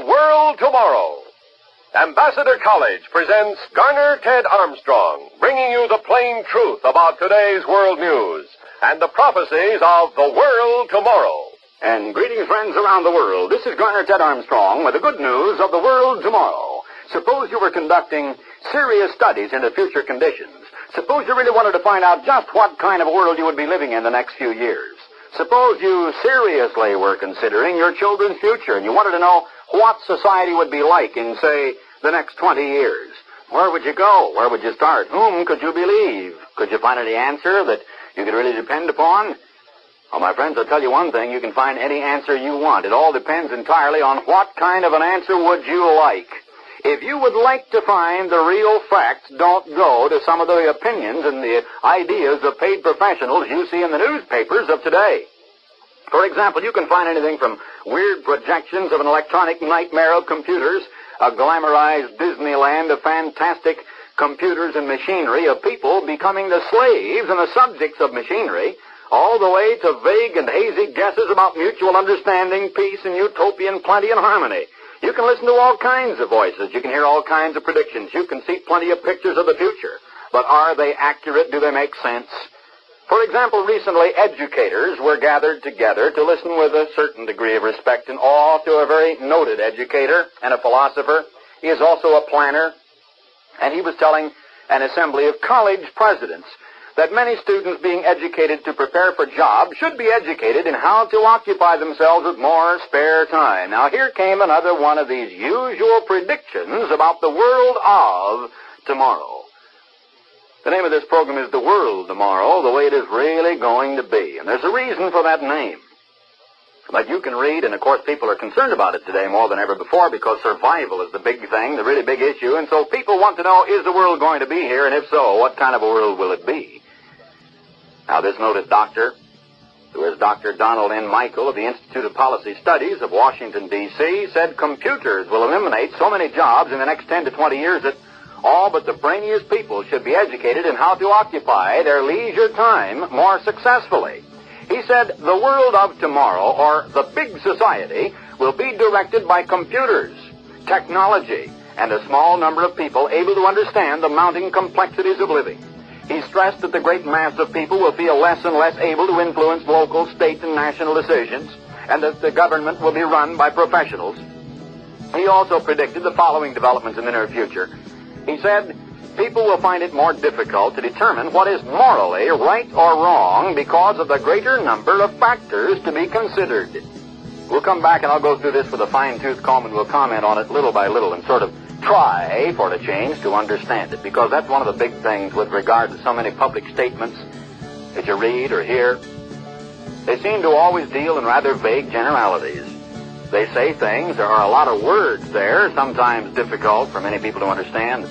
World Tomorrow. Ambassador College presents Garner Ted Armstrong, bringing you the plain truth about today's world news and the prophecies of the world tomorrow. And greetings, friends around the world. This is Garner Ted Armstrong with the good news of the world tomorrow. Suppose you were conducting serious studies into future conditions. Suppose you really wanted to find out just what kind of a world you would be living in the next few years. Suppose you seriously were considering your children's future and you wanted to know what society would be like in, say, the next 20 years. Where would you go? Where would you start? Whom could you believe? Could you find any answer that you could really depend upon? Well, my friends, I'll tell you one thing. You can find any answer you want. It all depends entirely on what kind of an answer would you like. If you would like to find the real facts, don't go to some of the opinions and the ideas of paid professionals you see in the newspapers of today. For example, you can find anything from weird projections of an electronic nightmare of computers, a glamorized Disneyland of fantastic computers and machinery, of people becoming the slaves and the subjects of machinery, all the way to vague and hazy guesses about mutual understanding, peace, and utopian plenty and harmony. You can listen to all kinds of voices. You can hear all kinds of predictions. You can see plenty of pictures of the future. But are they accurate? Do they make sense? For example, recently educators were gathered together to listen with a certain degree of respect and awe to a very noted educator and a philosopher. He is also a planner, and he was telling an assembly of college presidents that many students being educated to prepare for jobs should be educated in how to occupy themselves with more spare time. Now, here came another one of these usual predictions about the world of tomorrow. The name of this program is The World Tomorrow, the way it is really going to be. And there's a reason for that name. But you can read, and of course people are concerned about it today more than ever before because survival is the big thing, the really big issue. And so people want to know, is the world going to be here? And if so, what kind of a world will it be? Now, this noted doctor, who is Dr. Donald N. Michael of the Institute of Policy Studies of Washington, D.C., said computers will eliminate so many jobs in the next 10 to 20 years that all but the brainiest people should be educated in how to occupy their leisure time more successfully. He said the world of tomorrow, or the big society, will be directed by computers, technology, and a small number of people able to understand the mounting complexities of living. He stressed that the great mass of people will feel less and less able to influence local, state, and national decisions, and that the government will be run by professionals. He also predicted the following developments in the near future. He said, people will find it more difficult to determine what is morally right or wrong because of the greater number of factors to be considered. We'll come back and I'll go through this with a fine-tooth comb and we'll comment on it little by little and sort of try, for a change, to understand it, because that's one of the big things with regard to so many public statements that you read or hear. They seem to always deal in rather vague generalities. They say things, there are a lot of words there, sometimes difficult for many people to understand.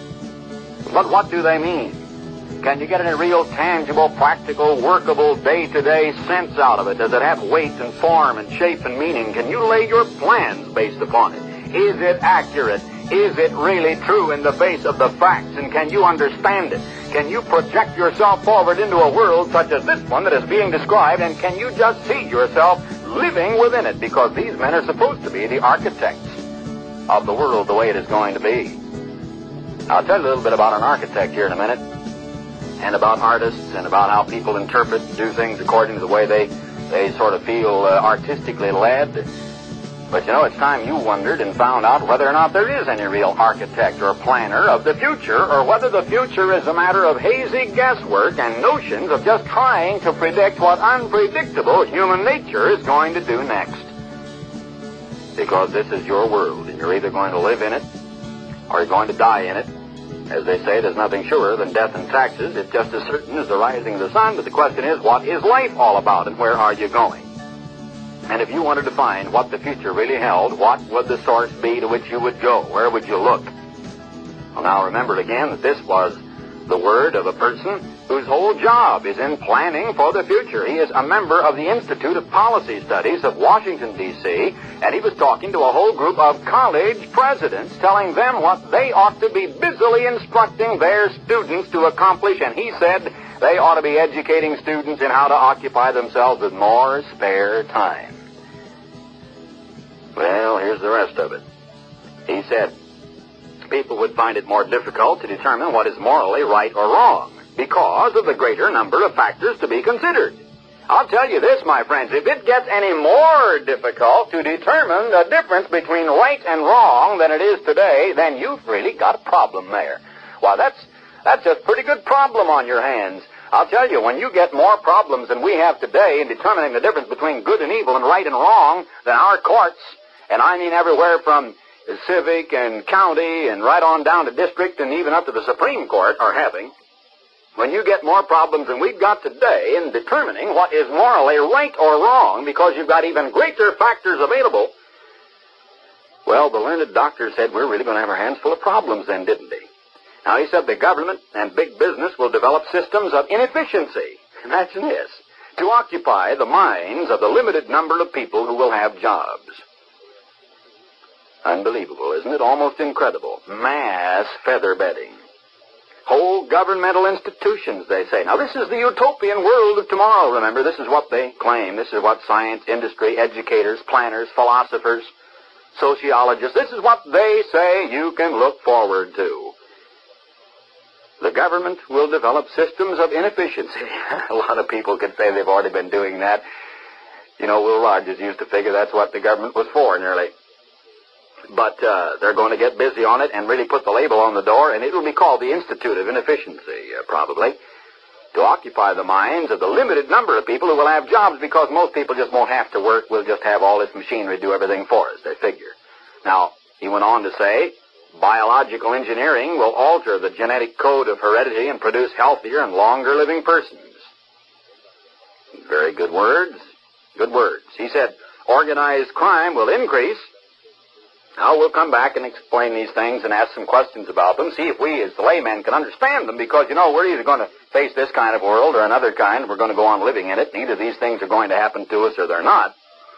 But what do they mean? Can you get any real, tangible, practical, workable, day-to-day sense out of it? Does it have weight and form and shape and meaning? Can you lay your plans based upon it? Is it accurate? Is it really true in the face of the facts? And can you understand it? Can you project yourself forward into a world such as this one that is being described? And can you just see yourself living within it? Because these men are supposed to be the architects of the world the way it is going to be. I'll tell you a little bit about an architect here in a minute, and about artists, and about how people interpret and do things according to the way they sort of feel artistically led. But you know, it's time you wondered and found out whether or not there is any real architect or planner of the future, or whether the future is a matter of hazy guesswork and notions of just trying to predict what unpredictable human nature is going to do next. Because this is your world, and you're either going to live in it, or you're going to die in it. As they say, there's nothing surer than death and taxes. It's just as certain as the rising of the sun, but the question is, what is life all about, and where are you going? And if you wanted to find what the future really held, what would the source be to which you would go? Where would you look? Well, now remember again that this was the word of a person whose whole job is in planning for the future. He is a member of the Institute of Policy Studies of Washington, D.C., and he was talking to a whole group of college presidents, telling them what they ought to be busily instructing their students to accomplish, and he said they ought to be educating students in how to occupy themselves with more spare time. Well, here's the rest of it. said people would find it more difficult to determine what is morally right or wrong because of the greater number of factors to be considered. I'll tell you this, my friends, if it gets any more difficult to determine the difference between right and wrong than it is today, then you've really got a problem there. Well, that's a pretty good problem on your hands. I'll tell you, when you get more problems than we have today in determining the difference between good and evil and right and wrong than our courts, and I mean everywhere from civic and county and right on down to district and even up to the Supreme Court are having, when you get more problems than we've got today in determining what is morally right or wrong because you've got even greater factors available, well, the learned doctor said we're really going to have our hands full of problems then, didn't he? Now, he said the government and big business will develop systems of inefficiency, imagine this, to occupy the minds of the limited number of people who will have jobs. Unbelievable, isn't it? Almost incredible. Mass feather bedding. Whole governmental institutions, they say. Now, this is the utopian world of tomorrow, remember. This is what they claim. This is what science, industry, educators, planners, philosophers, sociologists, this is what they say you can look forward to. The government will develop systems of inefficiency. A lot of people could say they've already been doing that. You know, Will Rogers used to figure that's what the government was for, nearly. But they're going to get busy on it and really put the label on the door, and it will be called the Institute of Inefficiency, probably, to occupy the minds of the limited number of people who will have jobs because most people just won't have to work. We'll just have all this machinery do everything for us, they figure. Now, he went on to say, biological engineering will alter the genetic code of heredity and produce healthier and longer living persons. Very good words. Good words. He said, organized crime will increase. Now, we'll come back and explain these things and ask some questions about them, see if we as the laymen can understand them, because, you know, we're either going to face this kind of world or another kind. We're going to go on living in it. Neither of these things are going to happen to us or they're not.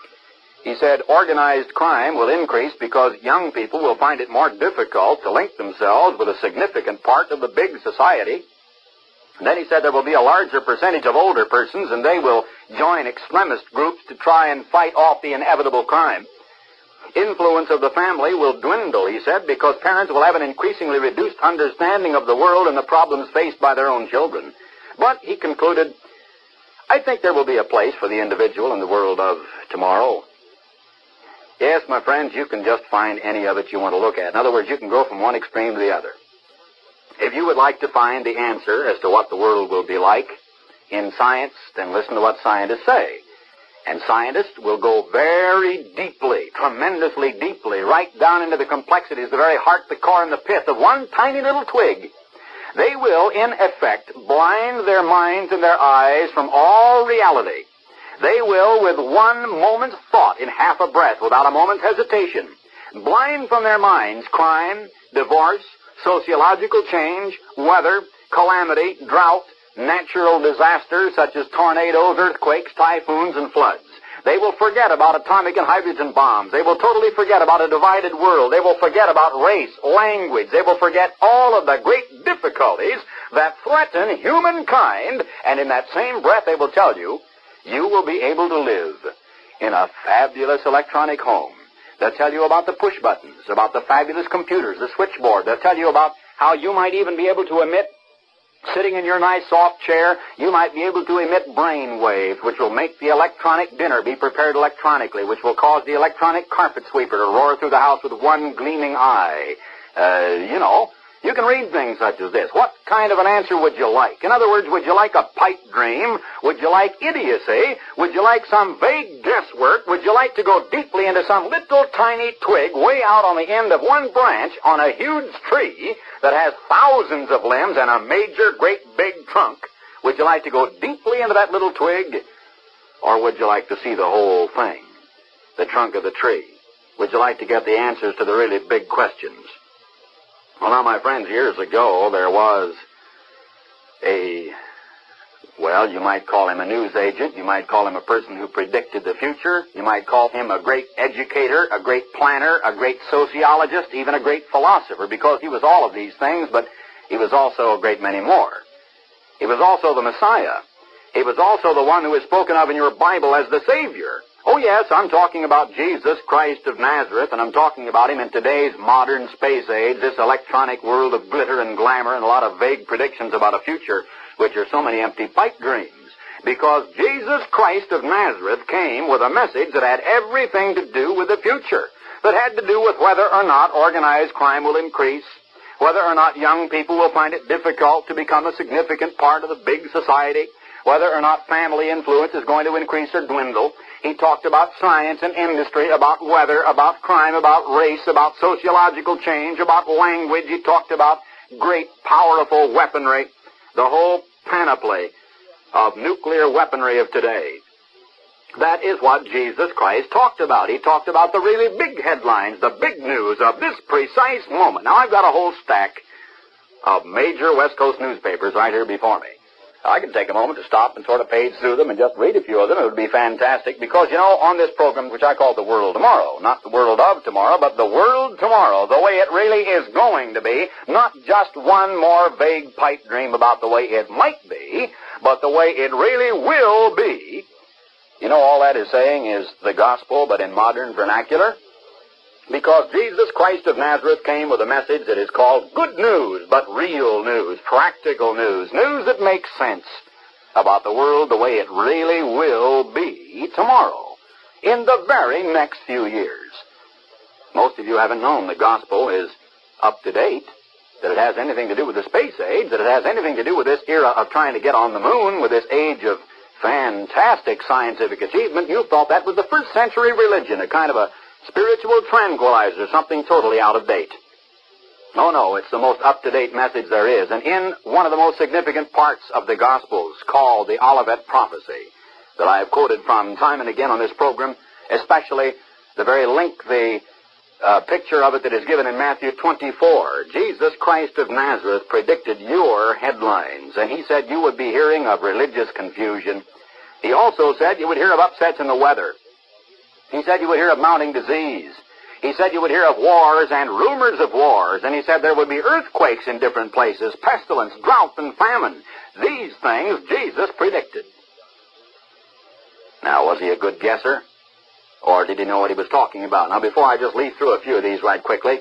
He said organized crime will increase because young people will find it more difficult to link themselves with a significant part of the big society. And then he said there will be a larger percentage of older persons, and they will join extremist groups to try and fight off the inevitable crime. Influence of the family will dwindle, he said, because parents will have an increasingly reduced understanding of the world and the problems faced by their own children. But, he concluded, I think there will be a place for the individual in the world of tomorrow. Yes, my friends, you can just find any of it you want to look at. In other words, you can go from one extreme to the other. If you would like to find the answer as to what the world will be like in science, then listen to what scientists say. And scientists will go very deeply, tremendously deeply, right down into the complexities, the very heart, the core, and the pith of one tiny little twig. They will, in effect, blind their minds and their eyes from all reality. They will, with one moment's thought, in half a breath, without a moment's hesitation, blind from their minds crime, divorce, sociological change, weather, calamity, drought, natural disasters such as tornadoes, earthquakes, typhoons, and floods. They will forget about atomic and hydrogen bombs. They will totally forget about a divided world. They will forget about race, language. They will forget all of the great difficulties that threaten humankind. And in that same breath, they will tell you, you will be able to live in a fabulous electronic home. They'll tell you about the push buttons, about the fabulous computers, the switchboard. They'll tell you about how you might even be able to emit, sitting in your nice soft chair, you might be able to emit brain waves, which will make the electronic dinner be prepared electronically, which will cause the electronic carpet sweeper to roar through the house with one gleaming eye. You know, you can read things such as this. What kind of an answer would you like? In other words, would you like a pipe dream? Would you like idiocy? Would you like some vague guesswork? Would you like to go deeply into some little tiny twig way out on the end of one branch on a huge tree that has thousands of limbs and a major, great, big trunk? Would you like to go deeply into that little twig? Or would you like to see the whole thing, the trunk of the tree? Would you like to get the answers to the really big questions? Well, now, my friends, years ago, there was well, you might call him a news agent. You might call him a person who predicted the future. You might call him a great educator, a great planner, a great sociologist, even a great philosopher, because he was all of these things, but he was also a great many more. He was also the Messiah. He was also the one who is spoken of in your Bible as the Savior. Oh, yes, I'm talking about Jesus Christ of Nazareth, and I'm talking about him in today's modern space age, this electronic world of glitter and glamour and a lot of vague predictions about a future, which are so many empty pipe dreams. Because Jesus Christ of Nazareth came with a message that had everything to do with the future, that had to do with whether or not organized crime will increase, whether or not young people will find it difficult to become a significant part of the big society, whether or not family influence is going to increase or dwindle. He talked about science and industry, about weather, about crime, about race, about sociological change, about language. He talked about great, powerful weaponry, the whole panoply of nuclear weaponry of today. That is what Jesus Christ talked about. He talked about the really big headlines, the big news of this precise moment. Now, I've got a whole stack of major West Coast newspapers right here before me. I can take a moment to stop and sort of page through them and just read a few of them. It would be fantastic because, you know, on this program, which I call The World Tomorrow, not the world of tomorrow, but the world tomorrow, the way it really is going to be, not just one more vague pipe dream about the way it might be, but the way it really will be. You know, all that is saying is the gospel, but in modern vernacular. Because Jesus Christ of Nazareth came with a message that is called good news, but real news, practical news, news that makes sense about the world the way it really will be tomorrow, in the very next few years. Most of you haven't known the gospel is up to date, that it has anything to do with the space age, that it has anything to do with this era of trying to get on the moon, with this age of fantastic scientific achievement. You thought that was the first century religion, a kind of a spiritual tranquilizer, something totally out of date. No, it's the most up-to-date message there is. And in one of the most significant parts of the Gospels, called the Olivet Prophecy, that I have quoted from time and again on this program, especially the very lengthy picture of it that is given in Matthew 24, Jesus Christ of Nazareth predicted your headlines. And he said you would be hearing of religious confusion. He also said you would hear of upsets in the weather. He said you would hear of mounting disease. He said you would hear of wars and rumors of wars. And he said there would be earthquakes in different places, pestilence, drought, and famine. These things Jesus predicted. Now, was he a good guesser? Or did he know what he was talking about? Now, before I just leaf through a few of these right quickly,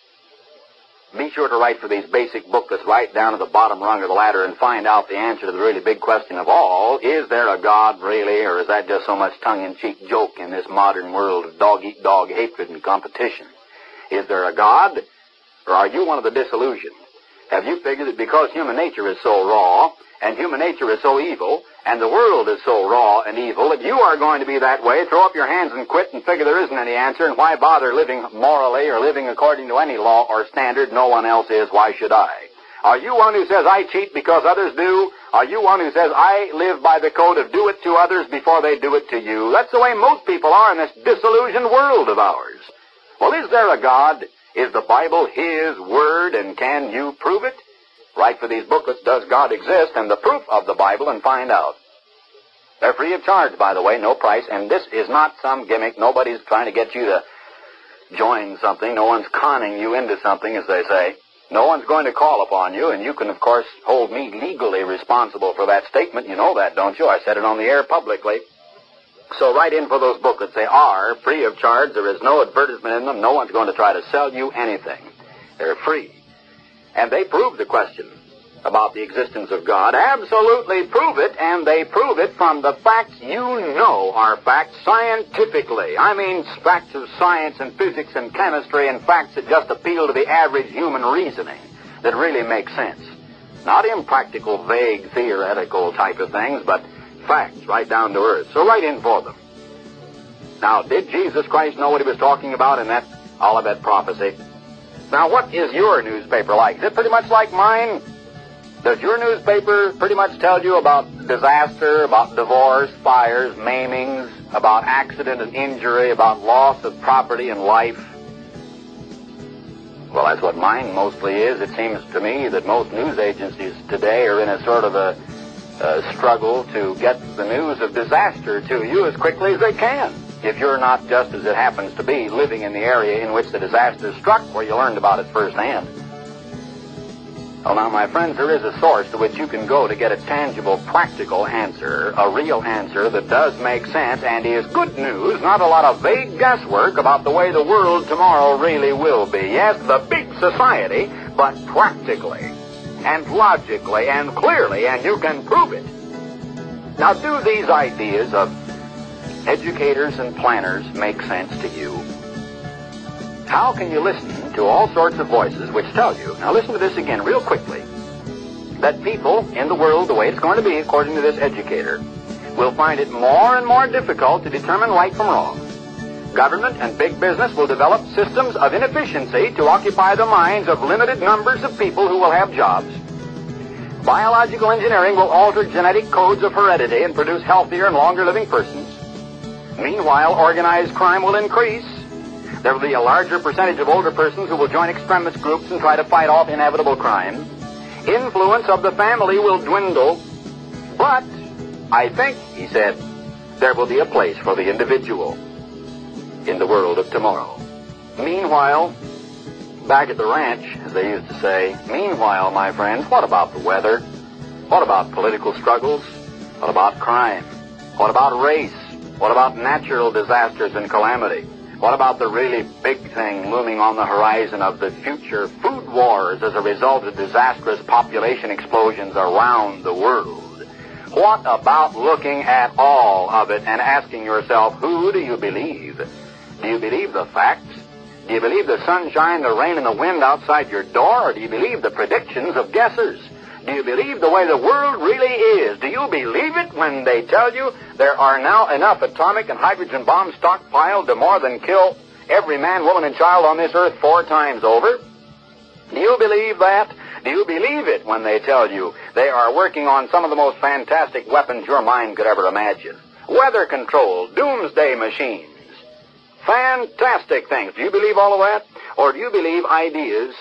be sure to write for these basic booklets right down to the bottom rung of the ladder and find out the answer to the really big question of all. Is there a God, really, or is that just so much tongue-in-cheek joke in this modern world of dog-eat-dog hatred and competition? Is there a God, or are you one of the disillusioned? Have you figured that because human nature is so raw, and human nature is so evil, and the world is so raw and evil, that you are going to be that way, throw up your hands and quit and figure there isn't any answer, and why bother living morally or living according to any law or standard? No one else is. Why should I? Are you one who says, I cheat because others do? Are you one who says, I live by the code of do it to others before they do it to you? That's the way most people are in this disillusioned world of ours. Well, is there a God? Is the Bible His Word, and can you prove it? Write for these booklets, Does God Exist? And the proof of the Bible, and find out. They're free of charge, by the way, no price, and this is not some gimmick. Nobody's trying to get you to join something. No one's conning you into something, as they say. No one's going to call upon you, and you can, of course, hold me legally responsible for that statement. You know that, don't you? I said it on the air publicly. So write in for those booklets. They are free of charge. There is no advertisement in them. No one's going to try to sell you anything. They're free. And they prove the question about the existence of God. Absolutely prove it, and they prove it from the facts you know are facts scientifically. I mean facts of science and physics and chemistry, and facts that just appeal to the average human reasoning, that really make sense. Not impractical, vague, theoretical type of things, but facts right down to earth. So write in for them. Now, did Jesus Christ know what he was talking about in that Olivet Prophecy? Now, what is your newspaper like? Is it pretty much like mine? Does your newspaper pretty much tell you about disaster, about divorce, fires, maimings, about accident and injury, about loss of property and life? Well, that's what mine mostly is. It seems to me that most news agencies today are in a sort of a struggle to get the news of disaster to you as quickly as they can. If you're not, just as it happens to be, living in the area in which the disaster struck, where you learned about it firsthand. Well, now, my friends, there is a source to which you can go to get a tangible, practical answer, a real answer that does make sense and is good news, not a lot of vague guesswork about the way the world tomorrow really will be. Yes, the big society, but practically and logically and clearly, and you can prove it. Now, do these ideas of educators and planners make sense to you? How can you listen to all sorts of voices which tell you, now listen to this again real quickly, that people in the world, the way it's going to be according to this educator, will find it more and more difficult to determine right from wrong. Government and big business will develop systems of inefficiency to occupy the minds of limited numbers of people who will have jobs. Biological engineering will alter genetic codes of heredity and produce healthier and longer living persons. Meanwhile, organized crime will increase. There will be a larger percentage of older persons who will join extremist groups and try to fight off inevitable crime. Influence of the family will dwindle. But I think, he said, there will be a place for the individual in the world of tomorrow. Meanwhile, back at the ranch, as they used to say, meanwhile, my friends, what about the weather? What about political struggles? What about crime? What about race? What about natural disasters and calamity? What about the really big thing looming on the horizon of the future food wars as a result of disastrous population explosions around the world? What about looking at all of it and asking yourself, who do you believe? Do you believe the facts? Do you believe the sunshine, the rain, and the wind outside your door? Or do you believe the predictions of guessers? Do you believe the way the world really is? Do you believe it when they tell you there are now enough atomic and hydrogen bombs stockpiled to more than kill every man, woman, and child on this earth 4 times over? Do you believe that? Do you believe it when they tell you they are working on some of the most fantastic weapons your mind could ever imagine? Weather control, doomsday machines, fantastic things. Do you believe all of that? Or do you believe ideas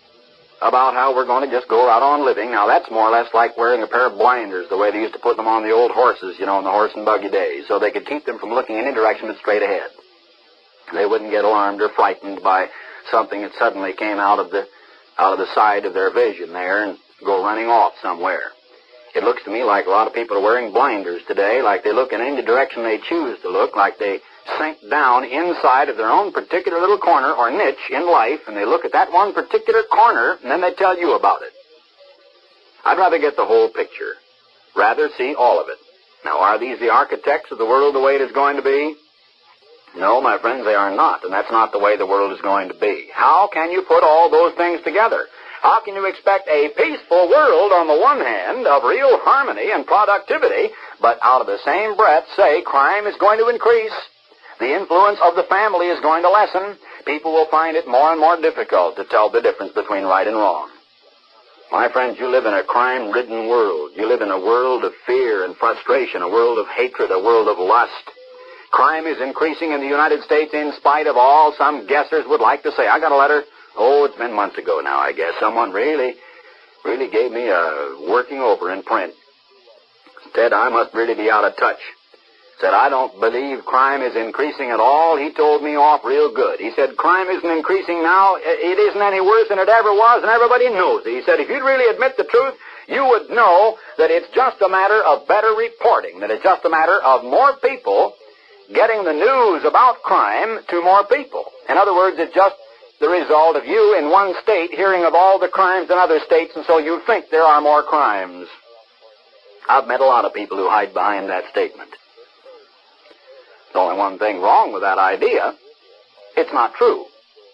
about how we're going to just go out on living? Now, that's more or less like wearing a pair of blinders, the way they used to put them on the old horses, you know, in the horse and buggy days, so they could keep them from looking any direction but straight ahead. They wouldn't get alarmed or frightened by something that suddenly came out of the side of their vision there and go running off somewhere. It looks to me like a lot of people are wearing blinders today, like they look in any direction they choose to look, like they sink down inside of their own particular little corner or niche in life, and they look at that one particular corner, and then they tell you about it. I'd rather get the whole picture, rather see all of it. Now, are these the architects of the world the way it is going to be? No, my friends, they are not, and that's not the way the world is going to be. How can you put all those things together? How can you expect a peaceful world on the one hand of real harmony and productivity, but out of the same breath say crime is going to increase? The influence of the family is going to lessen. People will find it more and more difficult to tell the difference between right and wrong. My friends, you live in a crime-ridden world. You live in a world of fear and frustration, a world of hatred, a world of lust. Crime is increasing in the United States in spite of all some guessers would like to say. I got a letter, it's been months ago now, I guess. Someone really gave me a working over in print. Said I must really be out of touch. Said, I don't believe crime is increasing at all. He told me off real good. He said, crime isn't increasing now. It isn't any worse than it ever was, and everybody knows it. He said, if you'd really admit the truth, you would know that it's just a matter of better reporting, that it's just a matter of more people getting the news about crime to more people. In other words, it's just the result of you in one state hearing of all the crimes in other states, and so you think there are more crimes. I've met a lot of people who hide behind that statement. There's only one thing wrong with that idea. It's not true.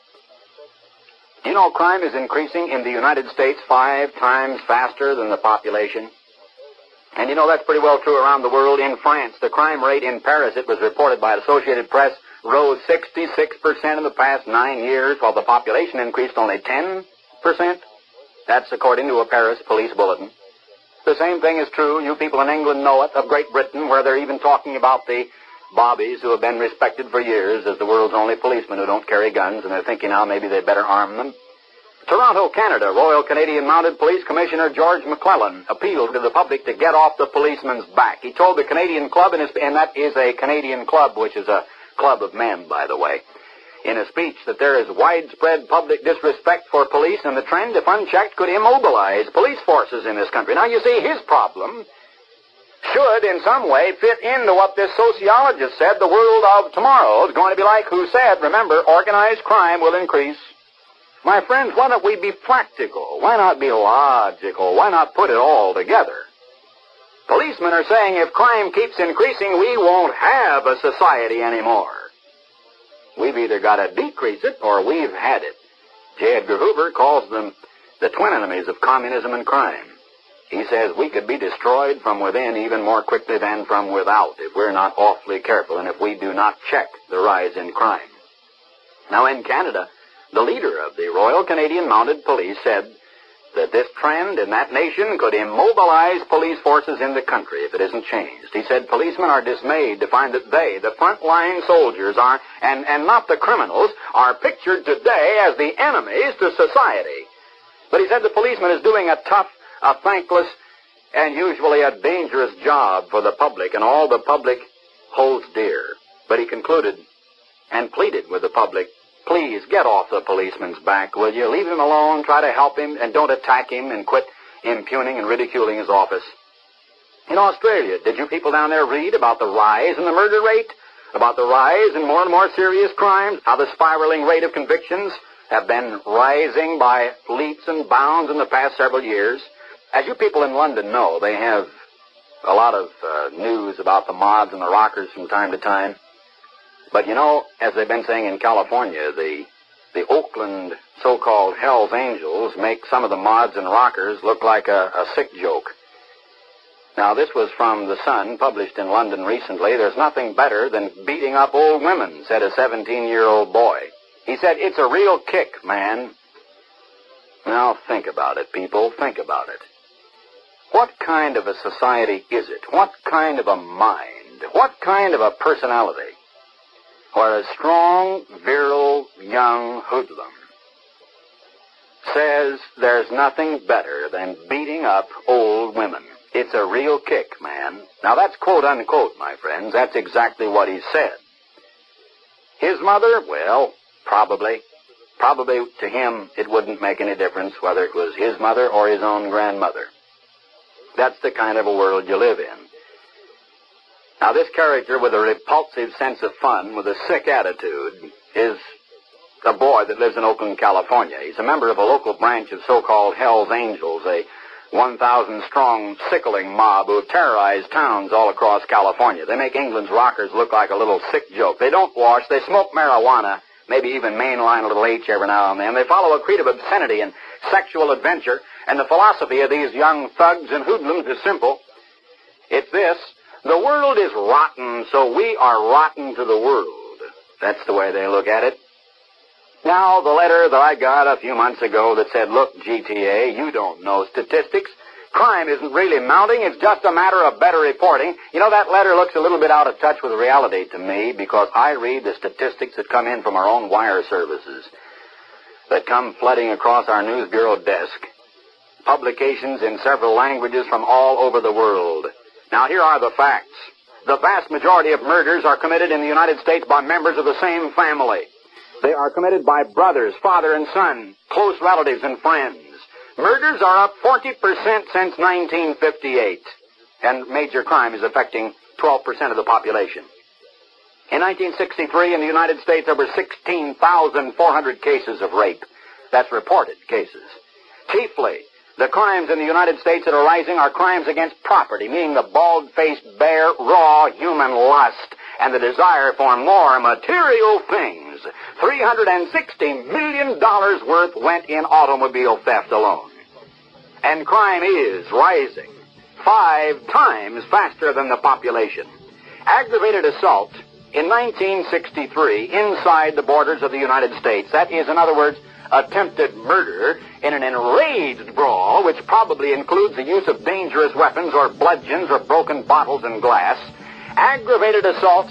Do you know crime is increasing in the United States 5 times faster than the population? And you know that's pretty well true around the world. In France, the crime rate in Paris, it was reported by Associated Press, rose 66% in the past 9 years, while the population increased only 10%. That's according to a Paris police bulletin. The same thing is true, you people in England know it, of Great Britain, where they're even talking about the bobbies who have been respected for years as the world's only policemen who don't carry guns, and they're thinking now maybe they better arm them. Toronto, Canada, Royal Canadian Mounted Police Commissioner George McClellan appealed to the public to get off the policeman's back. He told the Canadian Club, and that is a Canadian club, which is a club of men, by the way. in a speech that there is widespread public disrespect for police, and the trend, if unchecked, could immobilize police forces in this country. Now, you see, his problem should in some way fit into what this sociologist said the world of tomorrow is going to be like, who said, remember, organized crime will increase. My friends, why don't we be practical? Why not be logical? Why not put it all together? Policemen are saying if crime keeps increasing, we won't have a society anymore. We've either got to decrease it or we've had it. J. Edgar Hoover calls them the twin enemies of communism and crime. He says we could be destroyed from within even more quickly than from without if we're not awfully careful and if we do not check the rise in crime. Now, in Canada, the leader of the Royal Canadian Mounted Police said that this trend in that nation could immobilize police forces in the country if it isn't changed. He said policemen are dismayed to find that they, the frontline soldiers, are, and not the criminals, are pictured today as the enemies to society. But he said the policeman is doing a tough, a thankless, and usually a dangerous job for the public, and all the public holds dear. But he concluded and pleaded with the public, please get off the policeman's back, will you? Leave him alone, try to help him, and don't attack him and quit impugning and ridiculing his office. In Australia, did you people down there read about the rise in the murder rate? About the rise in more and more serious crimes? How the spiraling rate of convictions have been rising by leaps and bounds in the past several years? As you people in London know, they have a lot of news about the mods and the rockers from time to time. But you know, as they've been saying in California, the Oakland so-called Hells Angels make some of the mods and rockers look like a sick joke. Now, this was from The Sun, published in London recently. There's nothing better than beating up old women, said a 17-year-old boy. He said, it's a real kick, man. Now, think about it, people. Think about it. What kind of a society is it? What kind of a mind? What kind of a personality? Where a strong, virile, young hoodlum says there's nothing better than beating up old women. It's a real kick, man. Now, that's quote-unquote, my friends. That's exactly what he said. His mother, well, probably to him it wouldn't make any difference whether it was his mother or his own grandmother. That's the kind of a world you live in. Now, this character with a repulsive sense of fun, with a sick attitude, is a boy that lives in Oakland, California. He's a member of a local branch of so-called Hells Angels, a 1,000-strong sickling mob who have terrorized towns all across California. They make England's rockers look like a little sick joke. They don't wash. They smoke marijuana, maybe even mainline a little H every now and then. They follow a creed of obscenity and sexual adventure, and the philosophy of these young thugs and hoodlums is simple. It's this: the world is rotten, so we are rotten to the world. That's the way they look at it. Now, the letter that I got a few months ago that said, look, GTA, you don't know statistics. Crime isn't really mounting. It's just a matter of better reporting. You know, that letter looks a little bit out of touch with reality to me, because I read the statistics that come in from our own wire services that come flooding across our news bureau desk. Publications in several languages from all over the world. Now, here are the facts. The vast majority of murders are committed in the United States by members of the same family. They are committed by brothers, father and son, close relatives and friends. Murders are up 40% since 1958, and major crime is affecting 12% of the population. In 1963, in the United States, there were 16,400 cases of rape. That's reported cases. Chiefly, the crimes in the United States that are rising are crimes against property, meaning the bald-faced, bare, raw human lust and the desire for more material things. $360 million worth went in automobile theft alone. And crime is rising 5 times faster than the population. Aggravated assault in 1963 inside the borders of the United States, that is, in other words, attempted murder in an enraged brawl, which probably includes the use of dangerous weapons or bludgeons or broken bottles and glass. Aggravated assault,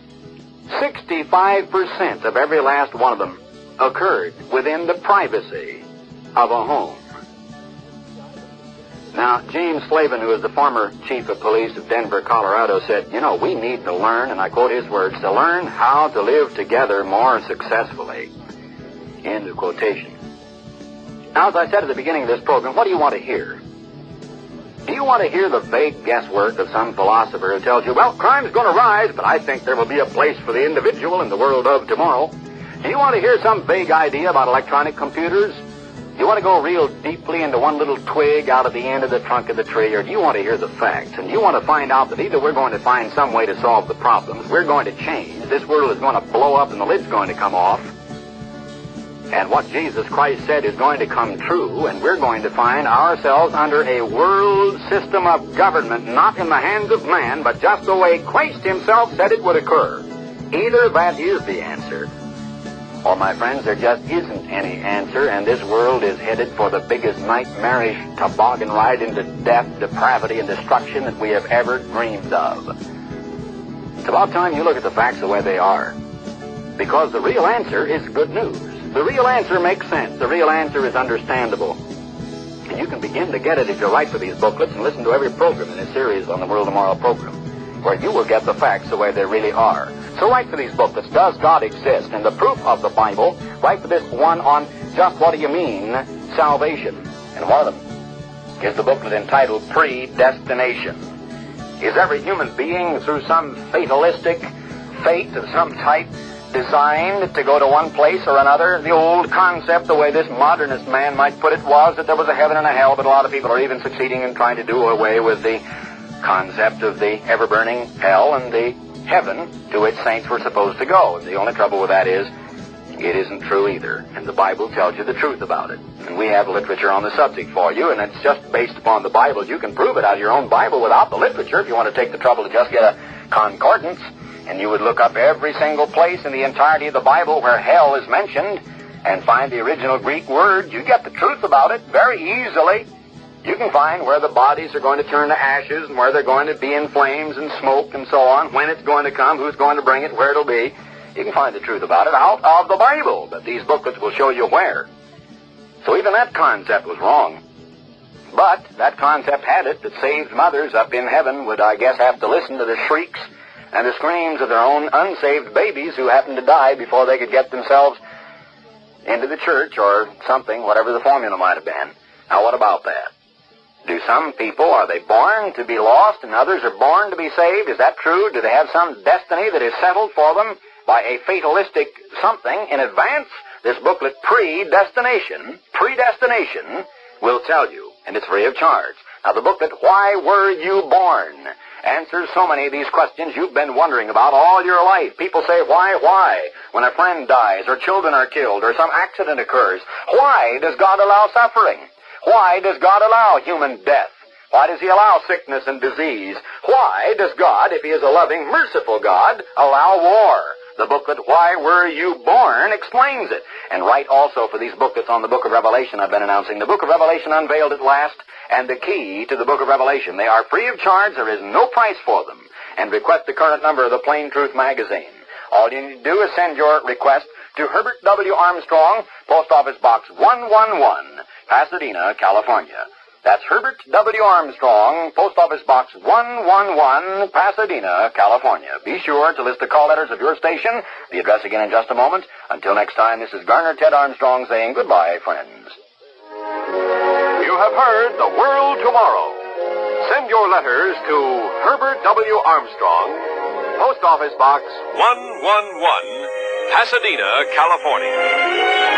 65% of every last one of them occurred within the privacy of a home. Now, James Flavin, who is the former chief of police of Denver, Colorado, said, you know, we need to learn, and I quote his words, to learn how to live together more successfully. End of quotation. Now, as I said at the beginning of this program, what do you want to hear? Do you want to hear the vague guesswork of some philosopher who tells you, well, crime's going to rise, but I think there will be a place for the individual in the world of tomorrow? Do you want to hear some vague idea about electronic computers? Do you want to go real deeply into one little twig out of the end of the trunk of the tree, or do you want to hear the facts? And do you want to find out that either we're going to find some way to solve the problems, we're going to change, this world is going to blow up and the lid's going to come off, and what Jesus Christ said is going to come true, and we're going to find ourselves under a world system of government, not in the hands of man, but just the way Christ himself said it would occur. Either that is the answer, or, my friends, there just isn't any answer, and this world is headed for the biggest nightmarish toboggan ride into death, depravity, and destruction that we have ever dreamed of. It's about time you look at the facts the way they are, because the real answer is good news. The real answer makes sense. The real answer is understandable. And you can begin to get it if you write for these booklets and listen to every program in this series on the World Tomorrow program, where you will get the facts the way they really are. So write for these booklets, Does God Exist? And the proof of the Bible. Write for this one on Just What Do You Mean? Salvation. And one of them is the booklet entitled Predestination. Is every human being, through some fatalistic fate of some type, designed to go to one place or another? The old concept, the way this modernist man might put it, was that there was a heaven and a hell, but a lot of people are even succeeding in trying to do away with the concept of the ever-burning hell and the heaven to which saints were supposed to go. And the only trouble with that is it isn't true either, and the Bible tells you the truth about it. And we have literature on the subject for you, and it's just based upon the Bible. You can prove it out of your own Bible without the literature if you want to take the trouble to just get a concordance, and you would look up every single place in the entirety of the Bible where hell is mentioned and find the original Greek word. You get the truth about it very easily. You can find where the bodies are going to turn to ashes and where they're going to be in flames and smoke and so on, when it's going to come, who's going to bring it, where it'll be. You can find the truth about it out of the Bible, but these booklets will show you where. So even that concept was wrong. But that concept had it that saved mothers up in heaven would, I guess, have to listen to the shrieks and the screams of their own unsaved babies who happened to die before they could get themselves into the church or something, whatever the formula might have been. Now, what about that? Do some people, are they born to be lost and others are born to be saved? Is that true? Do they have some destiny that is settled for them by a fatalistic something in advance? This booklet, Predestination, will tell you, and it's free of charge. Now, the booklet, Why Were You Born? Answers so many of these questions you've been wondering about all your life. People say, why? When a friend dies, or children are killed, or some accident occurs, why does God allow suffering? Why does God allow human death? Why does he allow sickness and disease? Why does God, if he is a loving, merciful God, allow war? The booklet, Why Were You Born? explains it. And write also for these booklets on the Book of Revelation I've been announcing. The Book of Revelation unveiled at last, and the key to the Book of Revelation. They are free of charge. There is no price for them. And request the current number of the Plain Truth magazine. All you need to do is send your request to Herbert W. Armstrong, Post Office Box 111, Pasadena, California. That's Herbert W. Armstrong, Post Office Box 111, Pasadena, California. Be sure to list the call letters of your station. The address again in just a moment. Until next time, this is Garner Ted Armstrong saying goodbye, friends. You have heard The World Tomorrow. Send your letters to Herbert W. Armstrong, Post Office Box 111, Pasadena, California.